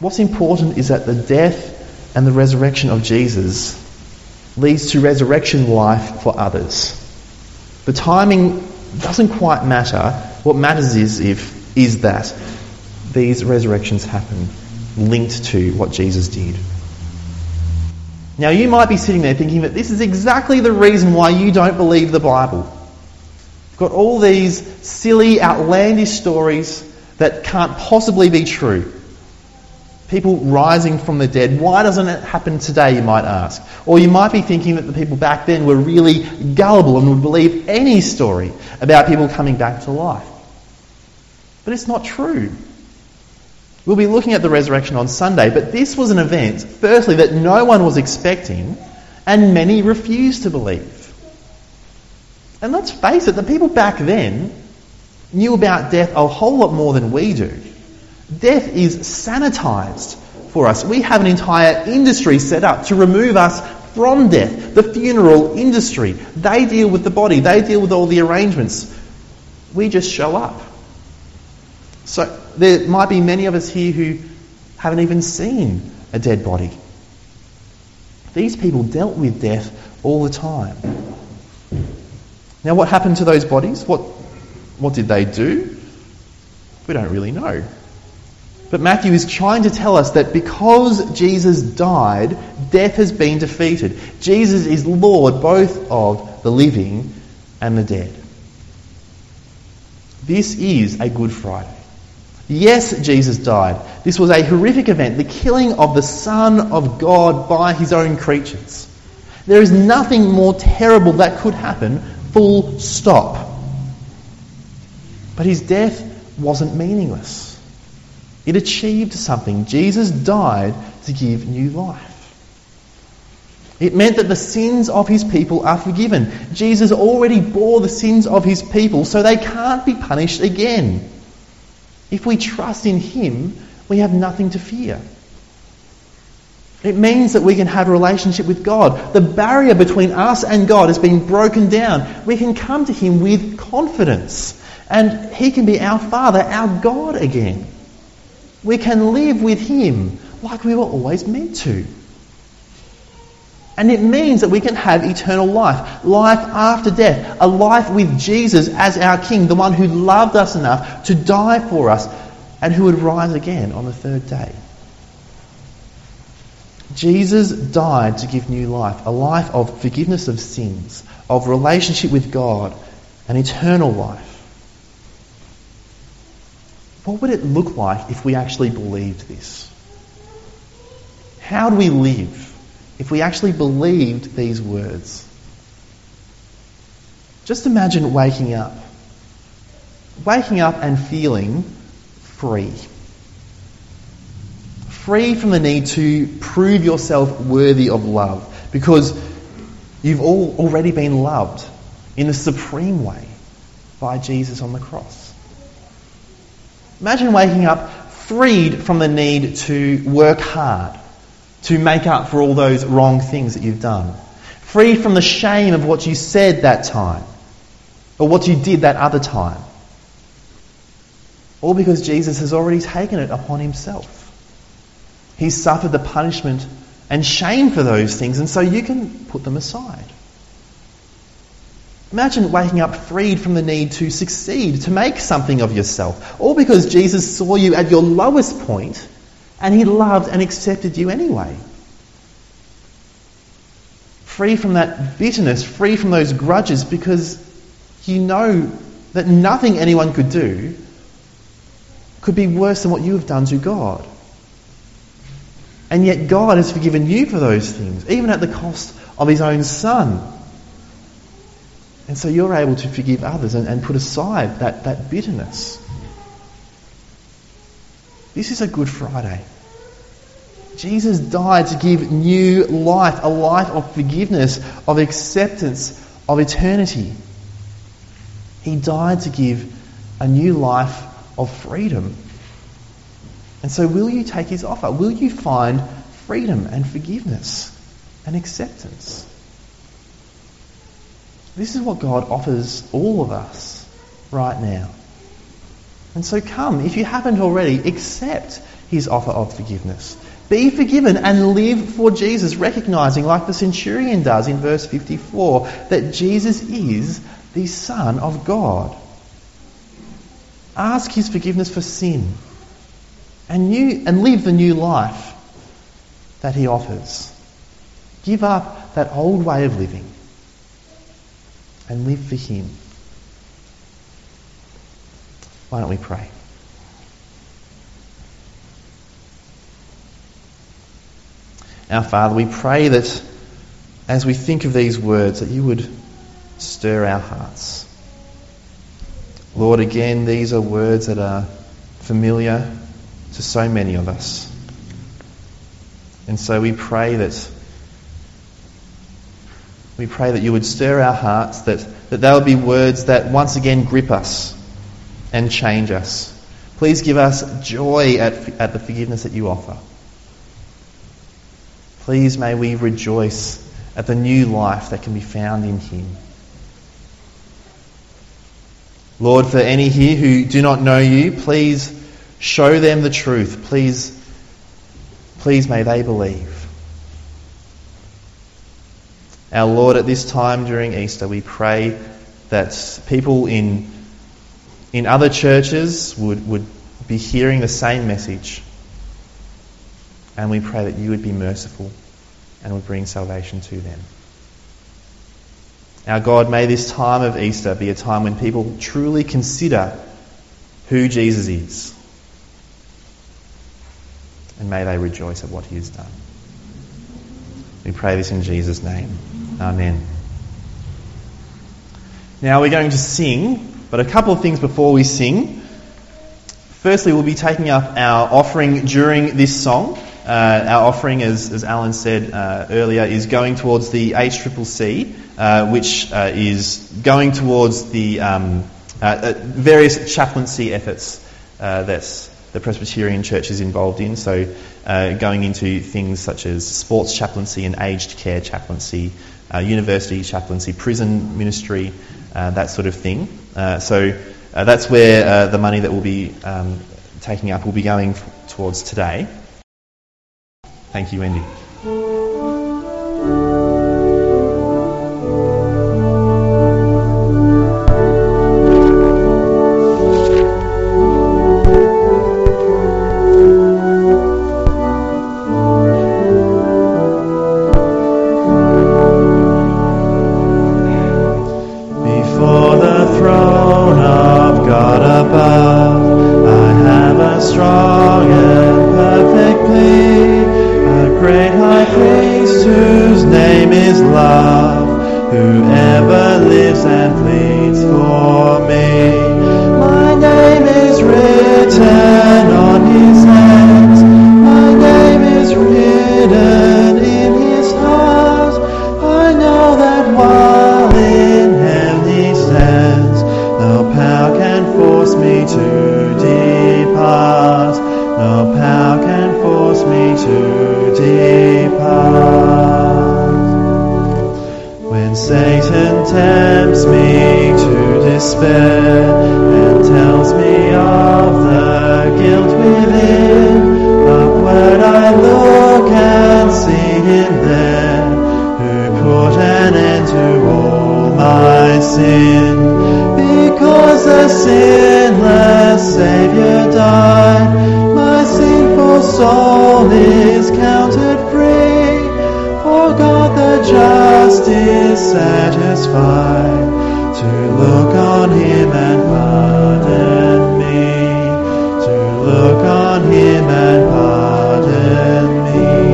What's important is that the death and the resurrection of Jesus leads to resurrection life for others. The timing doesn't quite matter. What matters is that these resurrections happen linked to what Jesus did. Now you might be sitting there thinking that this is exactly the reason why you don't believe the Bible. You've got all these silly, outlandish stories that can't possibly be true. People rising from the dead. Why doesn't it happen today, you might ask? Or you might be thinking that the people back then were really gullible and would believe any story about people coming back to life. But it's not true. We'll be looking at the resurrection on Sunday, but this was an event, firstly, that no one was expecting and many refused to believe. And let's face it, the people back then knew about death a whole lot more than we do. Death is sanitised for us. We have an entire industry set up to remove us from death. The funeral industry. They deal with the body. They deal with all the arrangements. We just show up. So there might be many of us here who haven't even seen a dead body. These people dealt with death all the time. Now what happened to those bodies? What did they do? We don't really know. But Matthew is trying to tell us that because Jesus died, death has been defeated. Jesus is Lord both of the living and the dead. This is a Good Friday. Yes, Jesus died. This was a horrific event, the killing of the Son of God by his own creatures. There is nothing more terrible that could happen, full stop. But his death wasn't meaningless. It achieved something. Jesus died to give new life. It meant that the sins of his people are forgiven. Jesus already bore the sins of his people, so they can't be punished again. If we trust in him, we have nothing to fear. It means that we can have a relationship with God. The barrier between us and God has been broken down. We can come to him with confidence, and he can be our Father, our God again. We can live with him like we were always meant to. And it means that we can have eternal life, life after death, a life with Jesus as our King, the one who loved us enough to die for us and who would rise again on the third day. Jesus died to give new life, a life of forgiveness of sins, of relationship with God, and eternal life. What would it look like if we actually believed this? How do we live if we actually believed these words? Just imagine waking up and feeling free. Free from the need to prove yourself worthy of love, because you've already been loved in a supreme way by Jesus on the cross. Imagine waking up freed from the need to work hard to make up for all those wrong things that you've done. Free from the shame of what you said that time or what you did that other time. All because Jesus has already taken it upon himself. He's suffered the punishment and shame for those things, and so you can put them aside. Imagine waking up freed from the need to succeed, to make something of yourself, all because Jesus saw you at your lowest point and he loved and accepted you anyway. Free from that bitterness, free from those grudges, because you know that nothing anyone could do could be worse than what you have done to God. And yet God has forgiven you for those things, even at the cost of his own Son. And so you're able to forgive others and put aside that bitterness. This is a Good Friday. Jesus died to give new life, a life of forgiveness, of acceptance, of eternity. He died to give a new life of freedom. And so will you take his offer? Will you find freedom and forgiveness and acceptance? This is what God offers all of us right now. And so come, if you haven't already, accept his offer of forgiveness. Be forgiven and live for Jesus, recognising, like the centurion does in verse 54, that Jesus is the Son of God. Ask his forgiveness for sin and live the new life that he offers. Give up that old way of living and live for him. Why don't we pray? Our Father, we pray that as we think of these words, that you would stir our hearts. Lord, again, these are words that are familiar to so many of us. And so we pray that you would stir our hearts, that they would be words that once again grip us and change us. Please give us joy at the forgiveness that you offer. Please may we rejoice at the new life that can be found in him. Lord, for any here who do not know you, please show them the truth. Please may they believe. Our Lord, at this time during Easter, we pray that people in other churches would be hearing the same message. And we pray that you would be merciful and would bring salvation to them. Our God, may this time of Easter be a time when people truly consider who Jesus is. And may they rejoice at what he has done. We pray this in Jesus' name. Amen. Now we're going to sing, but a couple of things before we sing. Firstly, we'll be taking up our offering during this song. Our offering, as Alan said earlier, is going towards the HCCC, which is going towards the various chaplaincy efforts that the Presbyterian Church is involved in. So going into things such as sports chaplaincy and aged care chaplaincy, university chaplaincy, prison ministry, that sort of thing. So that's where the money that we'll be taking up will be going towards today. Thank you, Wendy. Before the throne of God above, I have a strong and perfect plea. Great high priest whose name is love, who ever lives and pleads for me. My name is written on his hands, my name is written in his heart. I know that while in heaven he stands, no power can force me to depart. No power can force me to depart. When Satan tempts me to despair and tells me of the guilt within, upward I look and see him there, who put an end to all my sin. Because the sinless Saviour died, my sinful soul is counted free, for God the just is satisfied to look on him and pardon me, to look on him and pardon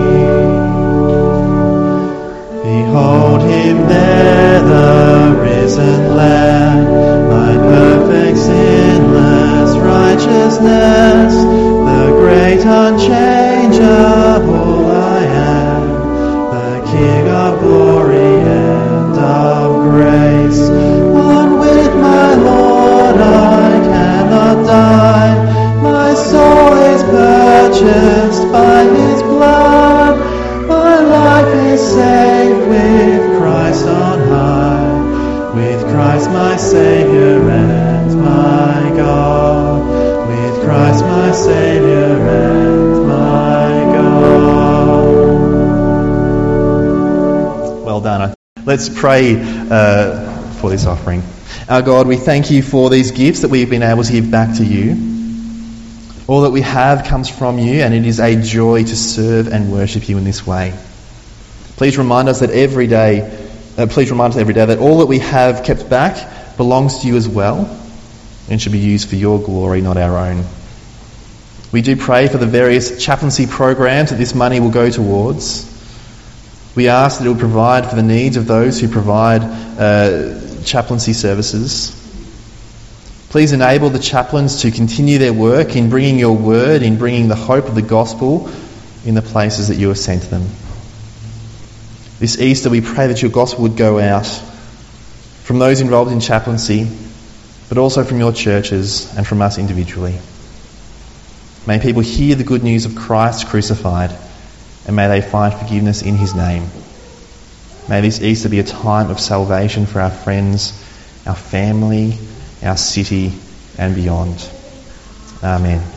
me. Behold him there, the risen Lamb, my perfect sinless righteousness, the great unchangeable I am, the King of glory and of grace. One with my Lord I cannot die, my soul is purchased by his blood, my life is safe with Christ on high, with Christ my Saviour and my God, with Christ my Saviour and Let's pray for this offering. Our God, we thank you for these gifts that we've been able to give back to you. All that we have comes from you, and it is a joy to serve and worship you in this way. Please remind us every day that all that we have kept back belongs to you as well and should be used for your glory, not our own. We do pray for the various chaplaincy programs that this money will go towards. We ask that it will provide for the needs of those who provide chaplaincy services. Please enable the chaplains to continue their work in bringing your word, in bringing the hope of the gospel in the places that you have sent them. This Easter we pray that your gospel would go out from those involved in chaplaincy, but also from your churches and from us individually. May people hear the good news of Christ crucified, and may they find forgiveness in his name. May this Easter be a time of salvation for our friends, our family, our city and beyond. Amen.